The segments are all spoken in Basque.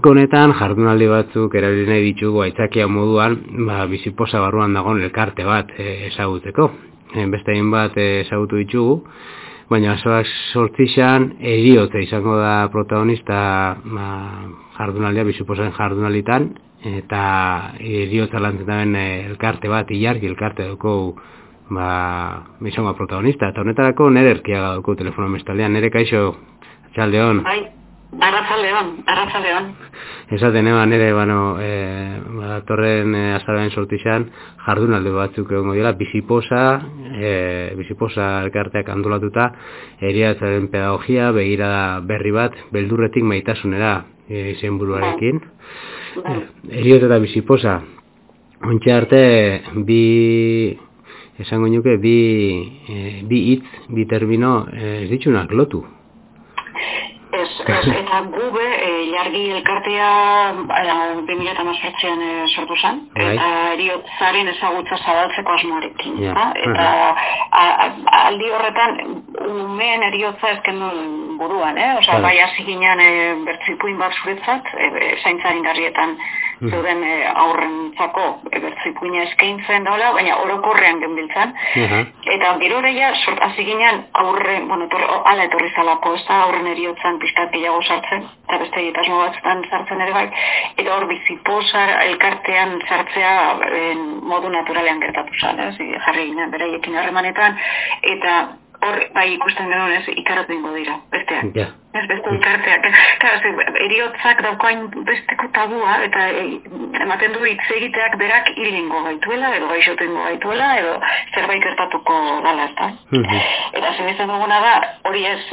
Honetan jardunaldi batzuk erabili nahi ditugu aitzakia moduan, biziposa barruan dagoen elkarte bat ezagutzeko. Beste bat ezagutu ditugu, baina sortzixan heriotza izango da protagonista jardunaldia, biziposaren jardunalitan, eta heriotza lantzen elkarte bat, ilargi elkarte dugu izango protagonista. Eta honetarako nere Erkiaga dugu telefono mestalean. Nere, kaixo, atxaldeon. Arratsaldeon. Esaten nere, torren azararen sortixan, jardunalde batzuk egongo dira, biziposa elkarteak antolatuta, heriatzaren pedagogia, begirada berri bat, beldurretik maitasunera izenburuarekin. Heriotza eta biziposa, ontsa arte, esango nuke, bi hitz, bi termino, ez ditzunak lotu. Eta gube, ilargi elkartea 2018an sortu zen, eta heriotzaren ezagutza zabaltzeko asmoarekin. Eta aldi horretan, umeen heriotza ezken duen buruan, bai hasi ginen bertzipuin bat zuretzat, zaintzaren garrietan zeuden aurrentzako bertzipuina eskaintzen daula, baina orokorrean genbiltzan. Eta gero horeia, hasi ginen ala etorri zalako, ez da aurren heriotzan pizkat gehiago sartzen, eta beste egitasmo batzutan sartzen ere bai, eta hor biziposa elkartean sartzea modu naturalean gertatu zen, jarri ginen beraiekin harremanetan, eta hor bai ikusten genuen ikaratu ingo dira, besteak. Ez beste elkarteak. Heriotzak daukain besteko tabua, eta ematen du hitz egiteak berak hilingo gaituela, edo gaixotu ingo gaituela, edo zerbait gertatuko dala, ez da. Eta zen duguna da, hori ez,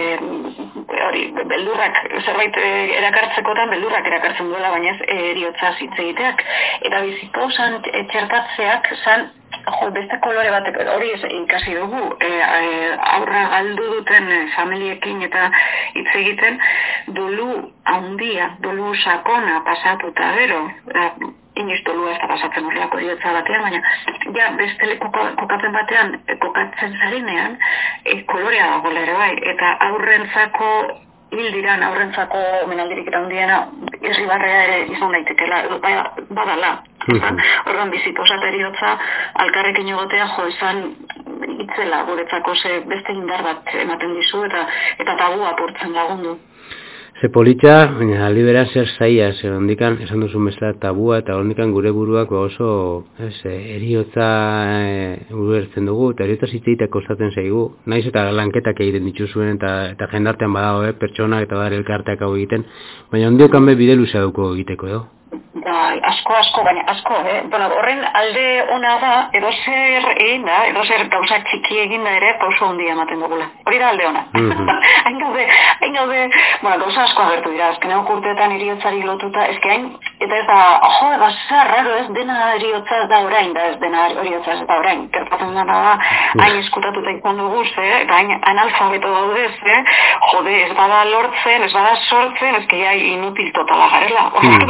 beldurrak, zerbait erakartzekotan, beldurrak erakartzen duela, baina ez heriotzaz hitz egiteak. Eta biziposan txertatzeak zan, beste kolore batek, hori ikasi dugu, aurra galdu duten familiekin eta hitz egiten, dolu handia, dolu sakona pasatuta gero, inoiz dolua ez da pasatzen horrelako heriotza batean, baina beste kokatzen batean, kokatzen zarenean, kolorea dagoela ere bai, eta aurrentzako hildiran, aurrentzako menaldirik eta hundiena, irribarrea ere izan daitekela, badala. Horren biziposa eta heriotza alkarrekin egotea izan itzela guretzako beste indar bat ematen dizu eta tabua apurtzen lagundu. Ze politxa, baina alibera zer zaia, ondikan, esan duzun bezala tabua, eta ondikan gure buruak oso heriotza ulertzen dugu, eta heriotza zitzeite kostatzen zaigu, naiz eta lanketak egiten dituzuen, eta jendartean badago, pertsonak eta badare elkarteak hau egiten, baina ondiokan bide luzea duko egiteko, edo? Asko, baina asko, horren alde ona da, edozer gauza txiki eginda ere, pauso handia ematen dugula. Hori da alde ona. Hain gaude, gauza asko agertu dira, azkenean urteetan heriotzari lotuta, eta ez da, raro ez, dena heriotza da orain, da ez dena heriotza ez da orain. Gertatzen dena da, hain eskutatuta ikon dugu, eta hain analfabeto daudez, ez bada lortzen, ez bada sortzen, ez inutil totala garela.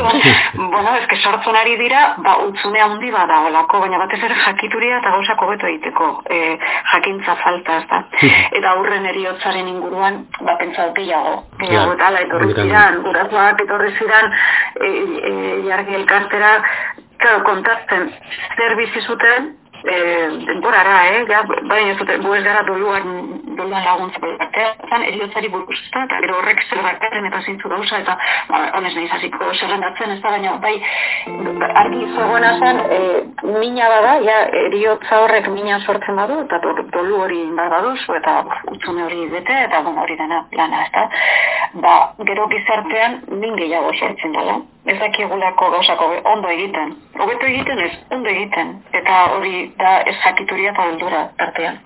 Sortzen ari dira, utzune handi bada olako, baina batez ere jakituria eta gauzak hobeto egiteko jakintza falta, ez da. Eta aurren heriotzaren inguruan, pentsat gehiago eta ala etorri ziren, gurasoak etorri ziren ilargi elkartera, kontatzen zer bizi zuten, denborara, baina ez dute, ez gara doluan laguntzeko zan, heriotzari buruz, eta gero horrek zer bakarren eta zintzu gauza, eta honez nahi zaziko zerrendatzen, ez da, baina bai, argi zegoena zen, mina bada, heriotza horrek mina sortzen badu, eta dolu hori badaduzu, eta utzune hori bete, eta hori dena lana, ez da, gero gizartean min gehiago sortzen dela. Ez dakigulako gauzako ondo egiten. Hobeto egiten ez, ondo egiten. Eta hori da ez jakituria eta beldura tartean.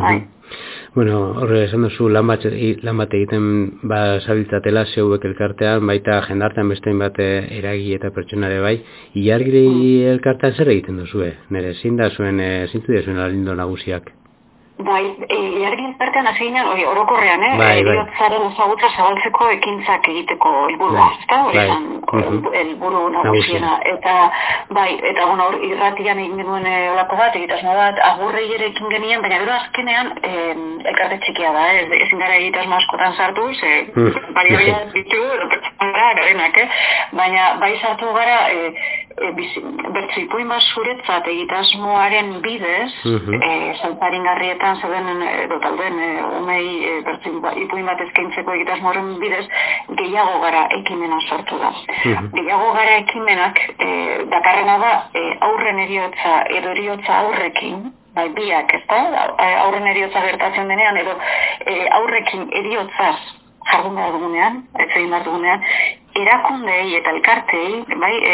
Horre esan duzu lan bat egiten zabiltzatela zeuek elkartean, baita jendartean bestein bat eragi eta pertsonare bai. Ilargi elkartean zer egiten duzue? Nere, zintzu da zuen alindo nagusiak? Bai, jargin pertean hasi ginen, orokorrean, eriotzaren ezagutza zabaltzeko ekintzak egiteko helburua, ezta? Helburu nagusiena. Eta, eta hor irratian egin genuen olako bat, egitasmo bat, agurrei ere ekin genien, baina gero azkenean elkarte txikia da, ezin gara egitasmo askotan sartu, bari ditu, garenak, baina bai sartu gara, bertzi ipuin bat zuretzat egitasmoaren bidez, zalparingarrietan zeuden edo talden umei ipuin bat eskaintzeko egitasmoaren bidez gehiago gara ekimena sortu da. Gehiago gara ekimenak dakarrena da aurren eriotza edo eriotza aurrekin, bai biak, ezta? Aurren eriotza gertatzen denean edo aurrekin eriotzaz jardun behar dugunean, etzegin behar dugunean, erakundei eta elkartei,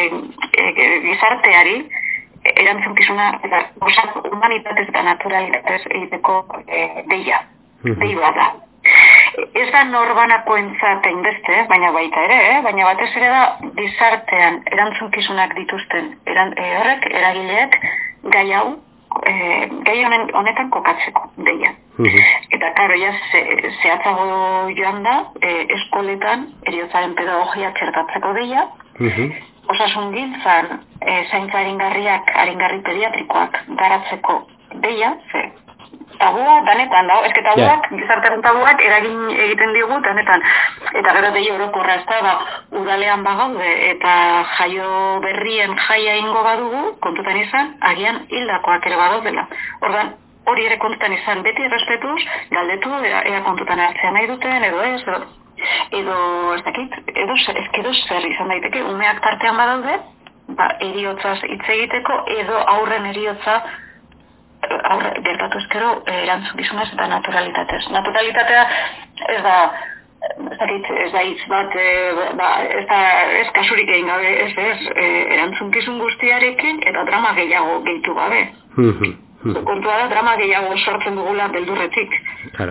gizarteari, erantzunkizuna eta humanitatez eta naturalitatez egiteko deia. Deia da. Ez da norbanakoentzat hainbeste, baina baita ere, baina batez ere da gizartean erantzunkizunak dituzten horrek, eragileek, gai hau, gai honetan kokatzeko deia. Eta, karo, zehatzago joan da, eskoletan eriotzaren pedagogia txertatzeko deia, osasun gintzan zaintza aringarri pediatrikoak garatzeko deia, tabua danetan da, eske tabuak, gizartaren tabuak eragin egiten digu danetan. Eta gero deia orokorra ez da, udalean bagaude eta jaio berrien jaia ingo badugu, kontutan izan, agian hildakoak ere badaudela. Ordan hori ere kontutan izan, beti errespetuz, galdetu, ea kontutan hartzea nahi duten, edo ez, edo ez dakit, edo zer izan daiteke, umeak tartean badaude, eriotzaz hitz egiteko, edo aurren eriotza gertatu ezkero erantzukizunez eta naturalitatez. Naturalitatea ez da hitz bat, ez kasurik egin gabe, erantzunkizun guztiarekin eta drama gehiago gehitu gabe. Kontua da, drama gehiago sortzen dugula beldurretik. Claro.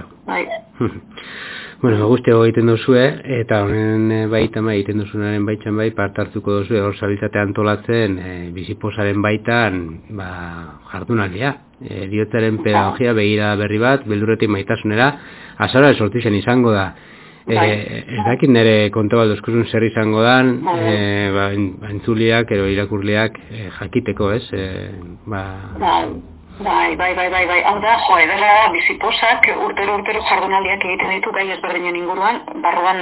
Bueno, guztiago egiten duzue, eta honen baitan egiten duzunaren baitan part hartuko duzue, hor zabiltzate antolatzen, biziposaren baitan, jardunaldia. Eriotzaren pedagogia begira berri bat, beldurretik maitasunera, azara sortizen izango da. Ez dakit nire konta bat duzkuzun zer izango dan, entzuliak, edo irakurliak jakiteko, ez? Bai. Hau da, edela biziposak urtero jardunaldiak egiten ditu gai ezberdinen inguruan, barruan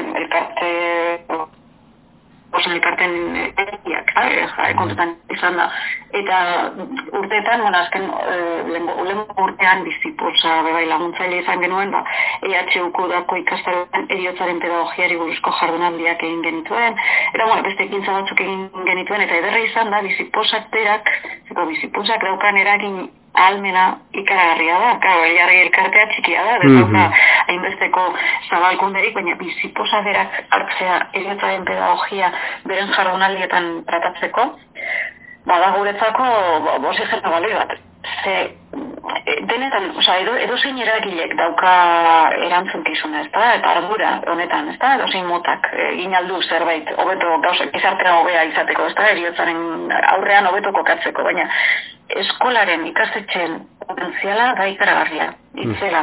elkarten egiak, kontutan izan da. Eta urteetan, azken lehen urtean biziposa laguntzaile izan genuen, EHUko dako ikastaroan eriotzaren pedagogiari buruzko jardunaldiak egin genituen, eta beste ekintza batzuk egin genituen, eta ederra izan da biziposak berak, biziposak daukan eragin ahalmena ikaragarria da, jarri elkartea txikia da, bezauka hainbesteko zabalkunderik, baina biziposa berak hartzea eriotzaren pedagogia beren jardunaldietan tratatzeko, bada guretzako oxigeno balio bat. Denetan, edo zein eragilek dauka erantzunkizuna, eta ardura honetan, edo zein motak egin aldu zerbait, hobeto gizartea hobea izateko, eriotzaren aurrean hobeto kokatzeko, baina eskolaren ikastetxeen potentziala da ikaragarria, itzela,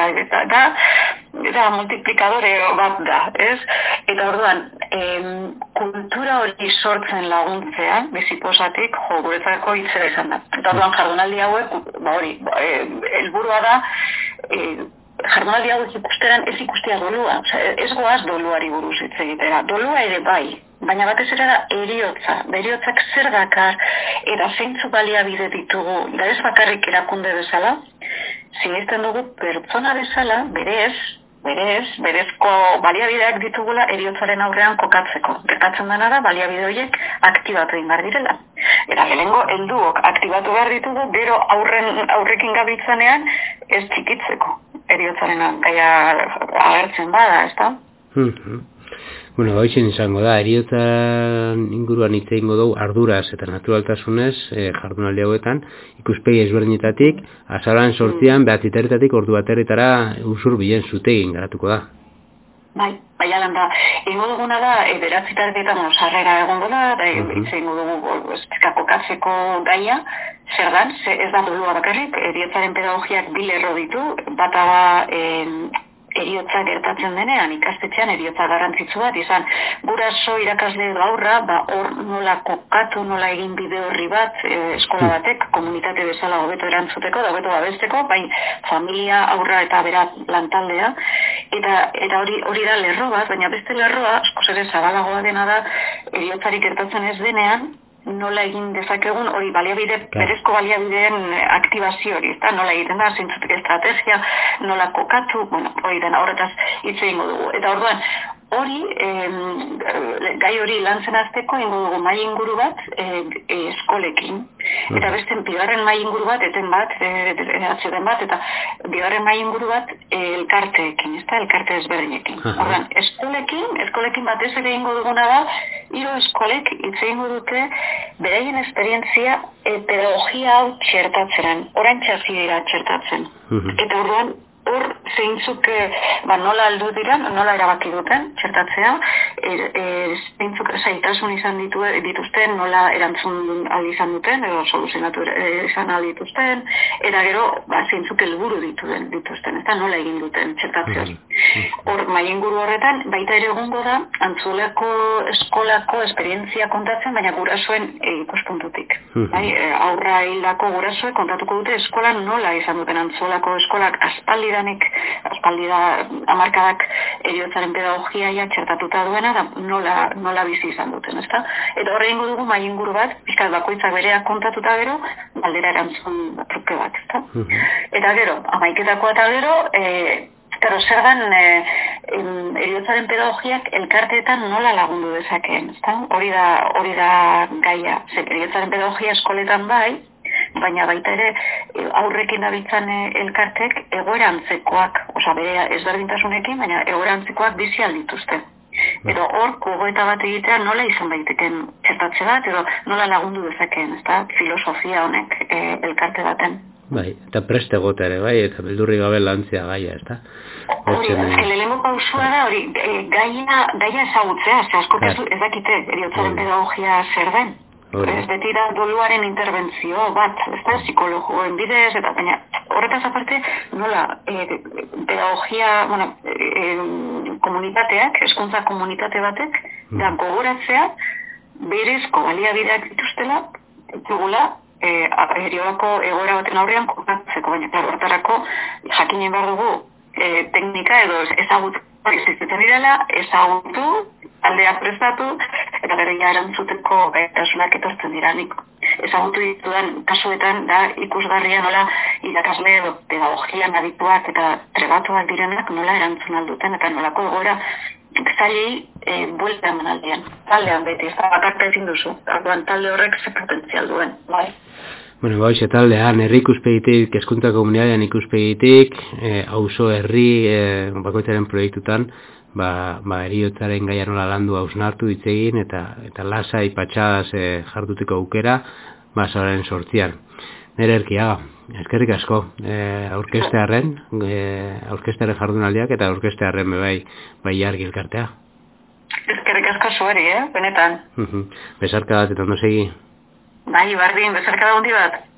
da multiplikadore bat da, ez? Eta orduan, kultura hori sortzen laguntzea, biziposatik, guretzako itzela izan da. Eta orduan, jardunaldi hauek, helburua da, jardunaldi hauek ikusteran ez ikustea dolua, ez goaz doluari buruz hitz egitera, dolua ere bai, baina batez ere da eriotzak zer dakar, eta zeintzu baliabide ditugu, da ez bakarrik erakunde bezala, sinesten dugu pertsona bezala, berezko baliabideak ditugula eriotzaren aurrean kokatzeko. Gertatzen dena da, baliabide horiek aktibatu egin behar direla. Eta lehenengo helduok aktibatu behar ditugu, gero aurrekin gabiltzanean ez txikitzeko eriotzaren gaia agertzen bada, ez da? Bueno, hoixen izango da, eriotzaren inguruan hitz egingo dugu arduraz eta naturaltasunez jardunaldi hauetan, ikuspegi ezberdinetatik, azaroaren 8an, 9:00 ordu 1:00 usur bilen zutegin garatuko da. Bai, alan da. Ingo duguna da, beratzitarrietan sarrera egongo da, ingo dugu kokatzeko gaia, zer dan, ez da dolua bakarrik, heriotzaren pedagogiak bi lerro ditu, bata da heriotza gertatzen denean, ikastetxean heriotza garrantzitsu bat, izan guraso irakasle gaurra, hor nola kokatu, nola egin bide horri bat, eskola batek, komunitate bezala hobeto erantzuteko, da hobeto babesteko, bai familia, aurra eta berat lantaldea, eta hori da lerro bat, baina beste lerroa, askoz ere zabalagoa dena da, heriotzarik gertatzen ez denean, nola egin dezakegun hori berezko baliabideen aktibazio hori, eta nola egiten da, zintzutik estrategia, nola kokatu, hori dena horretaz hitz egingo dugu. Eta orduan, hori, gai hori lantzen azteko ingo dugu mai inguru bat eskolekin. Eta beste bigarren mai inguru bat, eten bat, eta bigarren mai inguru bat elkarteekin, elkarte ezberdinekin. Orduan, eskolekin batez ere ingo duguna da, hiru eskolek hitz egingo dute beraien esperientzia pedagogia hau txertatzeran, orain txasi dira txertatzen. Eta orduan, hor zeintzuk nola aldu dira, nola erabaki duten txertatzea, zeintzuk zaitasun izan dituzten, nola erantzun aldi izan duten, edo soluzionatu izan aldi dituzten, eta gero zeintzuk helburu dituzten, eta nola egin duten txertatzea. Hor, mailinguru horretan, baita ere egongo da, antzolako eskolako esperientzia kontatzen, baina gurasoen ikuspuntutik. Aurra hildako gurasoek kontatuko dute eskolan nola izan duten antzolako eskolak aspaldida hamarkadak heriotzaren pedagogia txertatuta duena, da nola bizi izan duten, ezta? Eta horre ingo dugu mai inguru bat, pizkat bakoitzak bereak kontatuta gero, galdera erantzun truke bat, ezta? Eta gero, amaiketako eta gero, zer dan heriotzaren pedagogiak elkarteetan nola lagundu dezakeen, ezta? Hori da gaia, heriotzaren pedagogia eskoletan bai, baina baita ere aurrekin dabiltzan elkartek egoerantzekoak, bere ezberdintasunekin, baina egoerantzekoak bizi aldituzte. Edo hor, gogoeta bat egitea nola izan daiteken txertatze bat, edo nola lagundu dezakeen, ezta? Filosofia honek elkarte baten. Bai, eta preste gota ere, bai, eta beldurri gabe lantzea gaia, ezta? Hori, lehenengo pausua da, hori, gaia ezagutzea, asko ez dakite heriotzaren pedagogia zer den. Ez beti da doluaren interbentzio bat, ez da, psikologoen bidez, eta baina horretaz aparte nola pedagogia, komunitateak, hezkuntza komunitate batek, da gogoratzea berezko baliabideak dituztela, dugula, heriolako egoera baten aurrean kokatzeko, baina horretarako jakinen behar dugu teknika edo ezagutu existitzen direla, ezagutu, aldeak prestatu, eta berria erantzuteko gaitasunak etortzen diranik. Ezagutu ditudan kasuetan da ikusgarria nola irakasle edo pedagogian adituak eta trebatuak direnak nola erantzun alduten eta nolako egoera zailei buelta eman aldean. Taldean beti, ez da bakarta ezin duzu. Arduan talde horrek ze potentzial duen, bai. Bueno, baixe taldean, herri ikuspegitik, hezkuntza komunitatean ikuspegitik, auzo herri bakoitzaren proiektutan, heriotzaren gaia nola landu hausnartu ditzegin, eta lasai patxadaz jarduteko aukera, zauraren sortzian. Nere Erkiaga, eskerrik asko, aurkestearen jardunaldiak eta aurkestearen bai argi elkartea. Eskerrik asko zueri, benetan. Besarka bat eta ondo segi. Bai, bardin, bezarka da hundi bat.